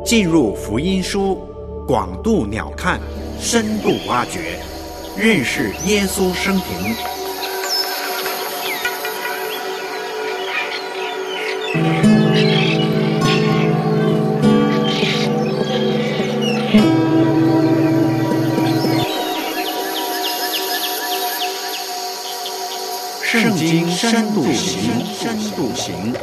进入福音书，广度鸟瞰，深度挖掘，认识耶稣生平。圣经深度行。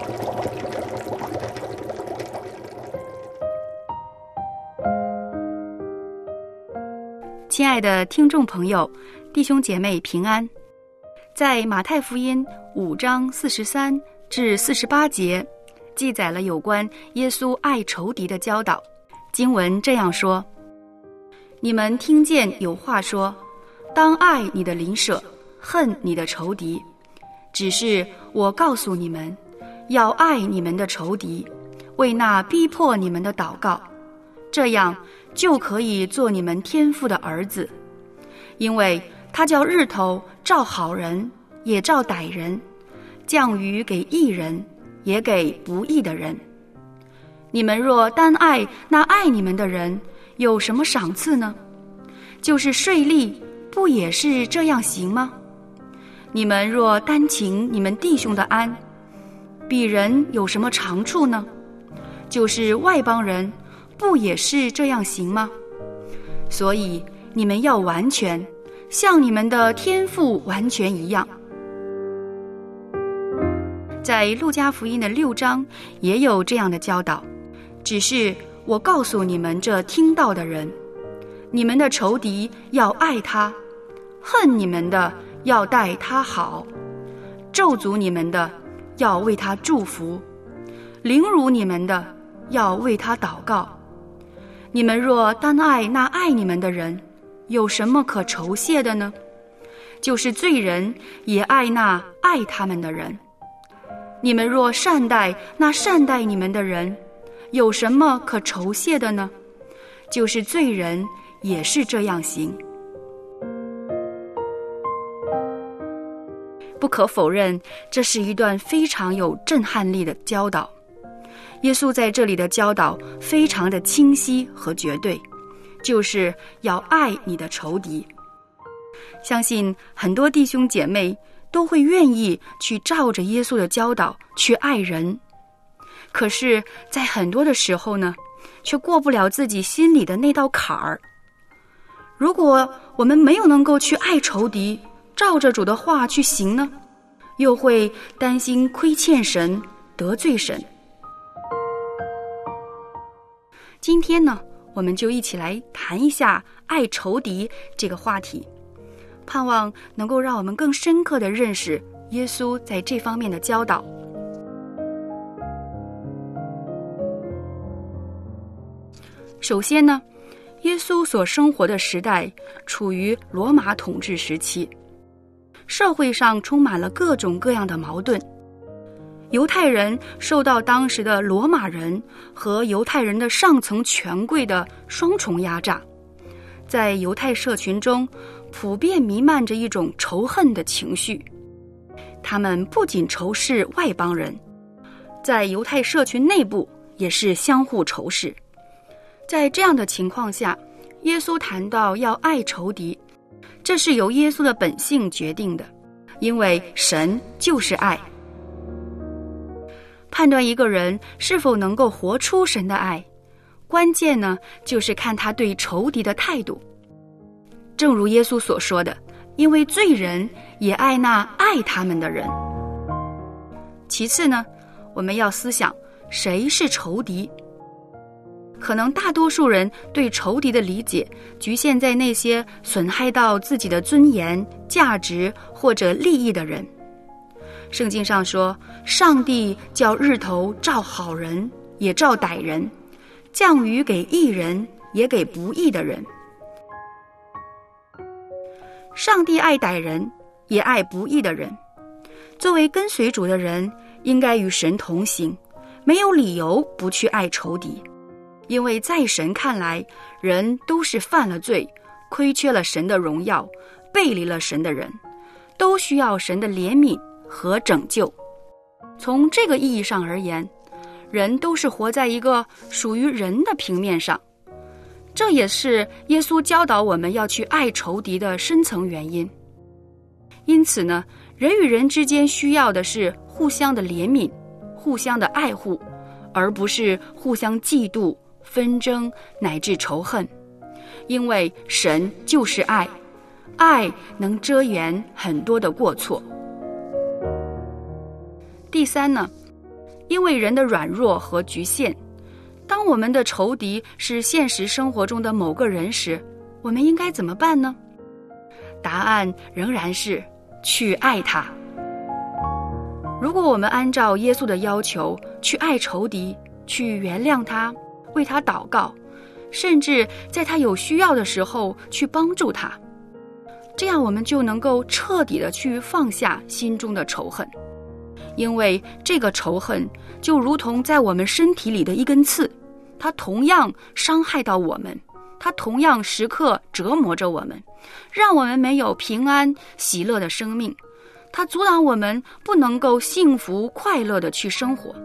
亲爱的听众朋友，弟兄姐妹平安。在马太福音5章43至48节，记载了有关耶稣爱仇敌的教导。经文这样说：你们听见有话说，当爱你的邻舍，恨你的仇敌。只是我告诉你们，要爱你们的仇敌，为那逼迫你们的祷告，这样就可以做你们天父的儿子。因为他叫日头照好人也照歹人，降雨给义人也给不义的人。你们若单爱那爱你们的人，有什么赏赐呢？就是税吏，不也是这样行吗？你们若单请你们弟兄的安，彼人有什么长处呢？就是外邦人，不也是这样行吗？所以你们要完全，像你们的天父完全一样。在路加福音的6章也有这样的教导，只是我告诉你们这听到的人，你们的仇敌要爱他，恨你们的要待他好，咒诅你们的要为他祝福，凌辱你们的要为他祷告。你们若单爱那爱你们的人，有什么可酬谢的呢？就是罪人也爱那爱他们的人。你们若善待那善待你们的人，有什么可酬谢的呢？就是罪人也是这样行。不可否认，这是一段非常有震撼力的教导。耶稣在这里的教导非常的清晰和绝对，就是要爱你的仇敌。相信很多弟兄姐妹都会愿意去照着耶稣的教导去爱人，可是在很多的时候呢，却过不了自己心里的那道坎儿。如果我们没有能够去爱仇敌，照着主的话去行呢，又会担心亏欠神，得罪神。今天呢，我们就一起来谈一下爱仇敌这个话题，盼望能够让我们更深刻地认识耶稣在这方面的教导。首先呢，耶稣所生活的时代处于罗马统治时期，社会上充满了各种各样的矛盾。犹太人受到当时的罗马人和犹太人的上层权贵的双重压榨，在犹太社群中普遍弥漫着一种仇恨的情绪。他们不仅仇视外邦人，在犹太社群内部也是相互仇视。在这样的情况下，耶稣谈到要爱仇敌，这是由耶稣的本性决定的，因为神就是爱。判断一个人是否能够活出神的爱，关键呢，就是看他对仇敌的态度。正如耶稣所说的，因为罪人也爱那爱他们的人。其次呢，我们要思想谁是仇敌。可能大多数人对仇敌的理解局限在那些损害到自己的尊严、价值或者利益的人。圣经上说，上帝叫日头照好人也照歹人，降雨给义人也给不义的人。上帝爱歹人也爱不义的人。作为跟随主的人，应该与神同行，没有理由不去爱仇敌。因为在神看来，人都是犯了罪，亏缺了神的荣耀，背离了神的人，都需要神的怜悯和拯救。从这个意义上而言， 人都是活在一个属于人的平面上。这也是耶稣教导我们要去爱仇敌的深层原因。因此呢，人与人之间需要的是互相的怜悯，互相的爱护，而不是互相嫉妒、纷争乃至仇恨。因为神就是爱，爱能遮掩很多的过错。第三呢，因为人的软弱和局限，当我们的仇敌是现实生活中的某个人时，我们应该怎么办呢？答案仍然是去爱他。如果我们按照耶稣的要求去爱仇敌，去原谅他，为他祷告，甚至在他有需要的时候去帮助他，这样我们就能够彻底的去放下心中的仇恨。因为这个仇恨就如同在我们身体里的一根刺，它同样伤害到我们，它同样时刻折磨着我们，让我们没有平安喜乐的生命，它阻挡我们不能够幸福快乐的去生活。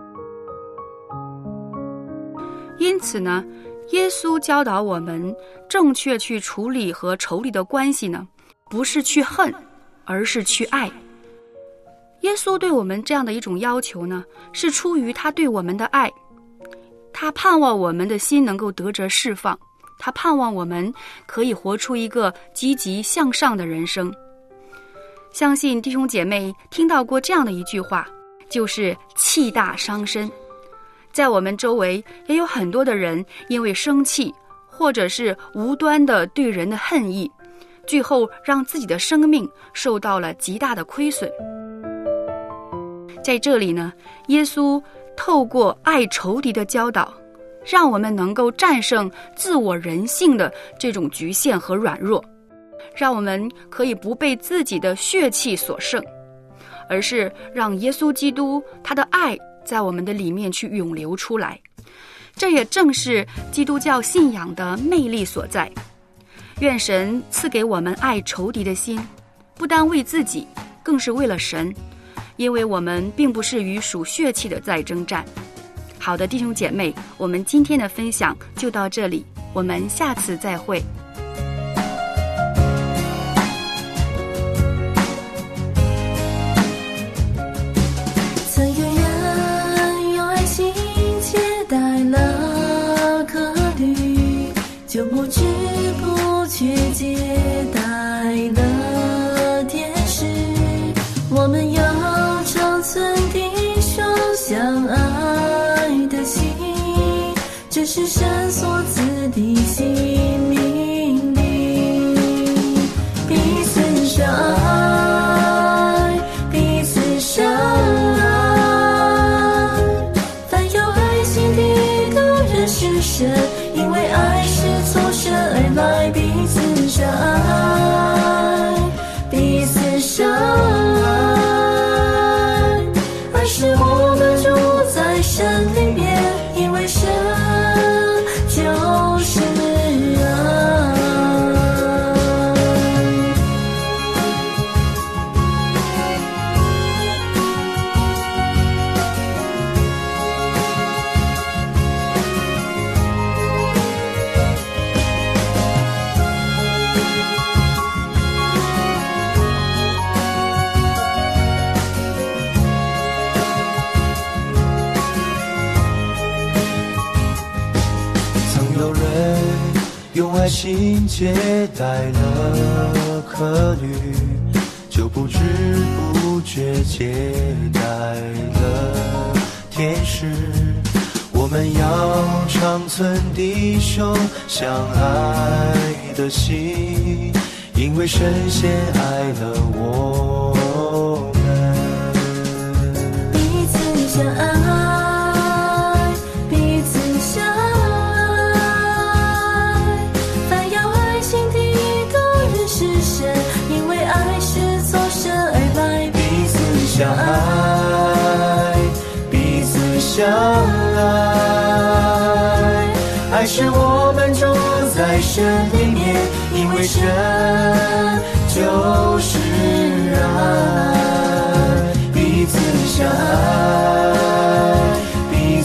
因此呢，耶稣教导我们正确去处理和仇敌的关系呢，不是去恨，而是去爱。耶稣对我们这样的一种要求呢，是出于他对我们的爱，他盼望我们的心能够得着释放，他盼望我们可以活出一个积极向上的人生。相信弟兄姐妹听到过这样的一句话，就是气大伤身。在我们周围也有很多的人因为生气或者是无端的对人的恨意，最后让自己的生命受到了极大的亏损。在这里呢，耶稣透过爱仇敌的教导，让我们能够战胜自我人性的这种局限和软弱，让我们可以不被自己的血气所胜，而是让耶稣基督他的爱在我们的里面去涌流出来。这也正是基督教信仰的魅力所在。愿神赐给我们爱仇敌的心，不单为自己，更是为了神，因为我们并不是与属血气的在征战。好的，弟兄姐妹，我们今天的分享就到这里，我们下次再会。 曾有人用爱心接待了客旅，就不知不觉接待了天使。我们要长存弟兄相爱的心，这是神所赐的新命令。彼此相爱，彼此相爱，凡有爱心的都认识神，因为爱是从神而来。彼此相爱，彼此相爱，爱是我们住在神里面，因为神就是爱。 用爱心接待了客旅，就不知不觉接待了天使。我们要长存弟兄相爱的心，因为神先爱了我们。 彼此相爱，彼此相爱，凡有爱心的都认识神，因为爱是从神而来。彼此相爱，彼此相爱，爱是我们住在神里面，因为神就是爱。彼此相爱，彼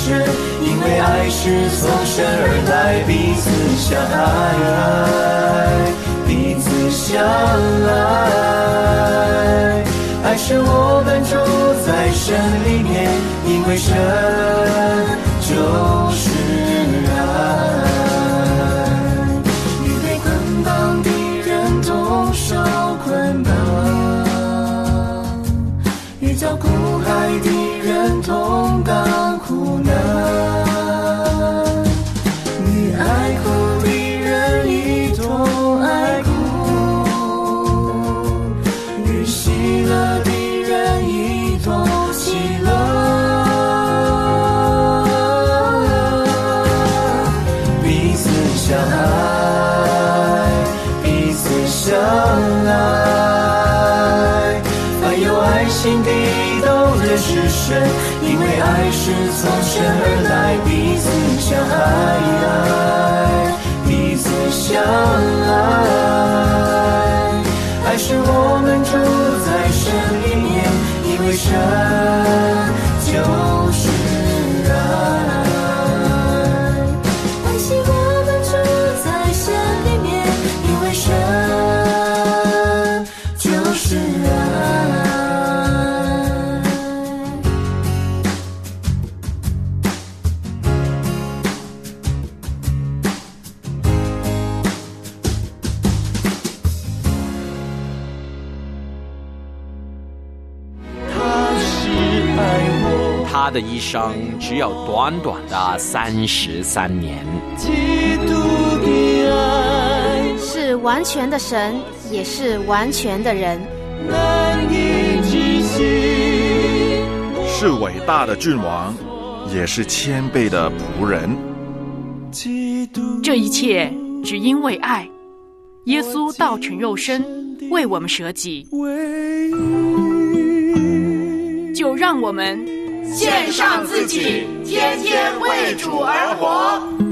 神，因为爱是从神而来，彼此相爱，彼此相爱。爱是我们住在神里面，因为神就是爱。与被捆绑的人同受捆绑，与遭苦害的人同当苦难，与爱哭的人一同爱哭，与喜乐的人一同喜乐。彼此相爱，彼此相爱，凡有爱心的都认识神，因为爱是从神而来，彼此相爱，彼此相爱。爱是我们住在神里面，因为神就是爱。 爱是我们住在神里面，因为神就是爱。 他的一生只有短短的33年。 基督的爱是完全的神，也是完全的人， 难以置信， 是伟大的君王，也是谦卑的仆人。 这一切只因为爱，耶稣道成肉身，为我们舍己。就让我们献上自己，天天为主而活。